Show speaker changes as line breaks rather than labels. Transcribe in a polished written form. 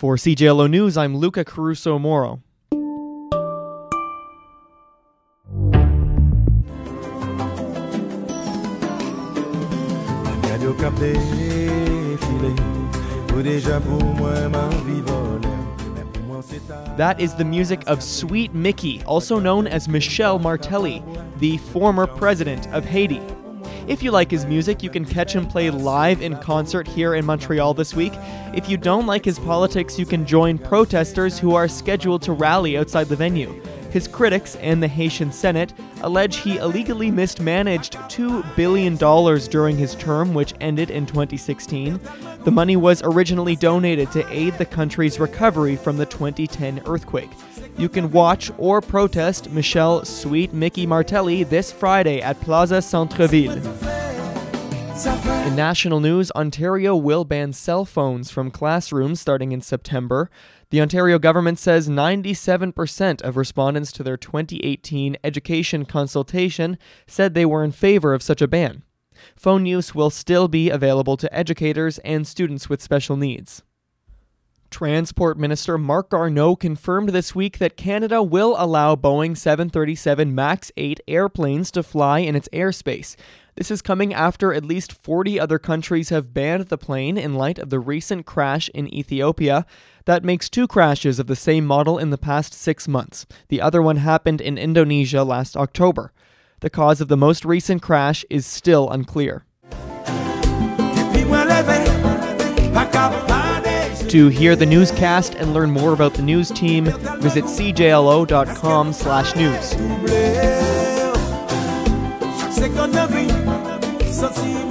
For CJLO News, I'm Luca Caruso-Moro. That is the music of Sweet Mickey, also known as Michel Martelly, the former president of Haiti. If you like his music, you can catch him play live in concert here in Montreal this week. If you don't like his politics, you can join protesters who are scheduled to rally outside the venue. His critics and the Haitian Senate allege he illegally mismanaged $2 billion during his term, which ended in 2016. The money was originally donated to aid the country's recovery from the 2010 earthquake. You can watch or protest Michel Sweet Mickey Martelly this Friday at Plaza Centreville. In national news, Ontario will ban cell phones from classrooms starting in September. The Ontario government says 97% of respondents to their 2018 education consultation said they were in favor of such a ban. Phone use will still be available to educators and students with special needs. Transport Minister Marc Garneau confirmed this week that Canada will allow Boeing 737 MAX 8 airplanes to fly in its airspace. This is coming after at least 40 other countries have banned the plane in light of the recent crash in Ethiopia. That makes 2 crashes of the same model in the past 6 months. The other one happened in Indonesia last October. The cause of the most recent crash is still unclear. To hear the newscast and learn more about the news team, visit cjlo.com/news.